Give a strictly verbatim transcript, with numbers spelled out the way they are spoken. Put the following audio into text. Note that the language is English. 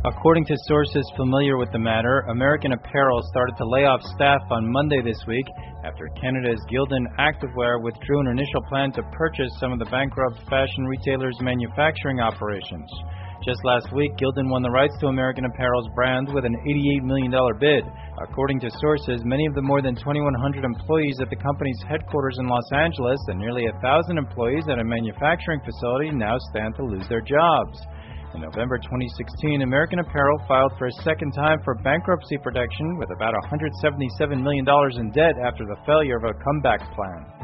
According to sources familiar with the matter, American Apparel started to lay off staff on Monday this week after Canada's Gildan Activewear withdrew an initial plan to purchase some of the bankrupt fashion retailer's manufacturing operations. Just last week, Gildan won the rights to American Apparel's brand with an eighty-eight million dollars bid. According to sources, many of the more than twenty-one hundred employees at the company's headquarters in Los Angeles and nearly one thousand employees at a manufacturing facility now stand to lose their jobs. In November twenty sixteen, American Apparel filed for a second time for bankruptcy protection with about one hundred seventy-seven million dollars in debt after the failure of a comeback plan.